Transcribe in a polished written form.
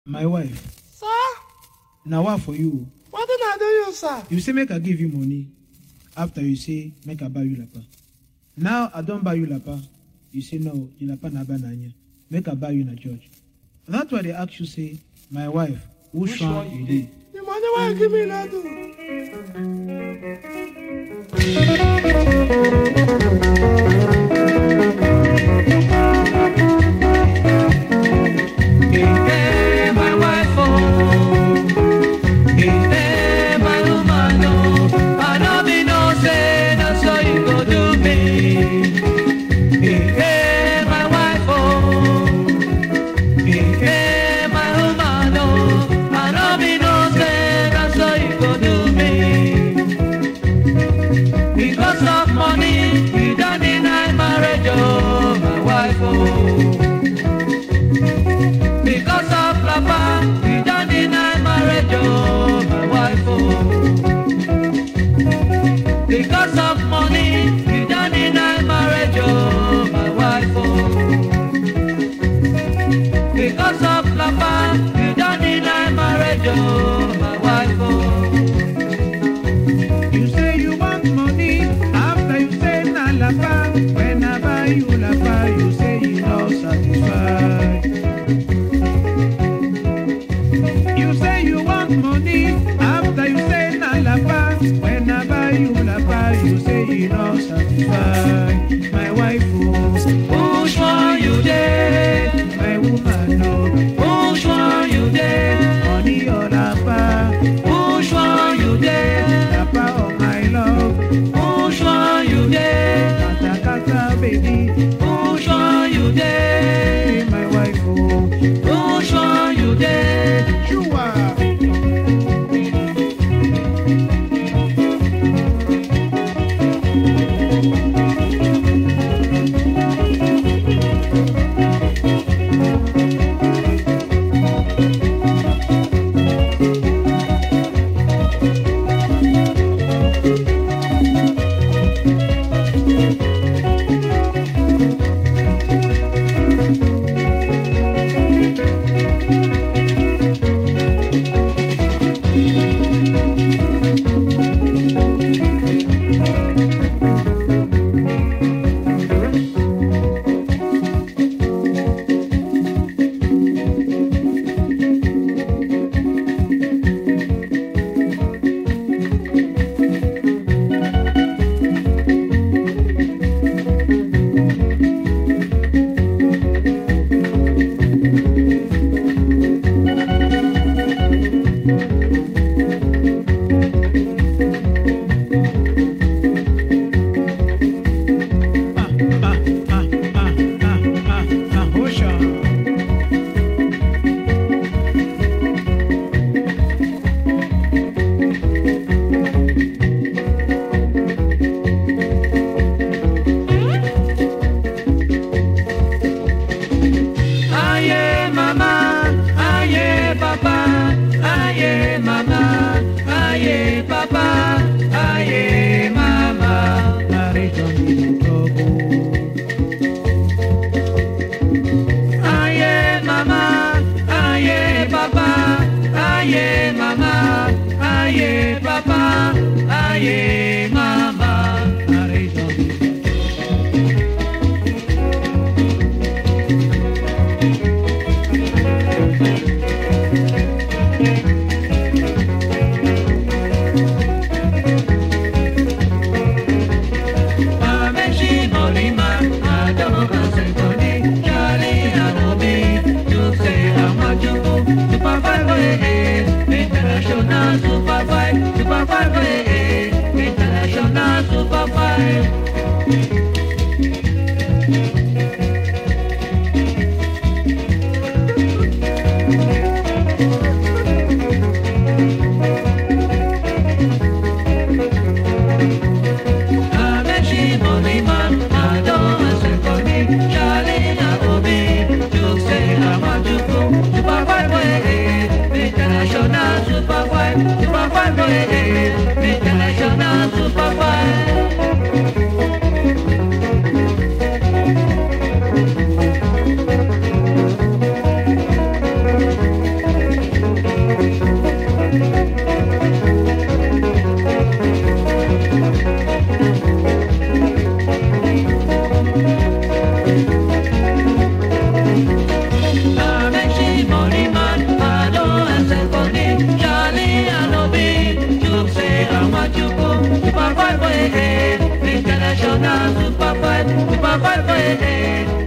My wife. Sir? Now what for you? What did I do you, sir? You say make I give you money. After you say make I buy you lapa. Now I don't buy you lapa. You say no, you lapa na bananya. Make I buy you na church. That's why they ask you say, my wife, which one you did? The money why you give me now do? Because of money, you don't deny marriage, oh, my wife, oh. Because of lapa, you don't deny marriage, oh, my wife, oh. Because of money, you don't deny marriage, oh, my wife, oh. Because of lapa, you don't deny marriage, oh, my wife, oh. You say you want money. After you say na lapa. When I buy you lapa, you say you not satisfied. You say you want money. After you say na lapa. When I buy you lapa, you say you not satisfied. My wife, oh, Which one you did? my woman, no. Which one you did? Money or lapa, Which one you did? lapa or my love. Which one you did? Kata kata baby, Which one you did? say my wife, oh, Which one you did? Shua. Aye mama, aye papa, aye mama, aye papa, aye mama. Marriage don't need trouble. Aye mama, aye papa, aye mama, aye papa, aye mama. Marriage don't need International Super 5, Super 5, International Super 5. International Super 5, Super 5, International Super 5. international super five for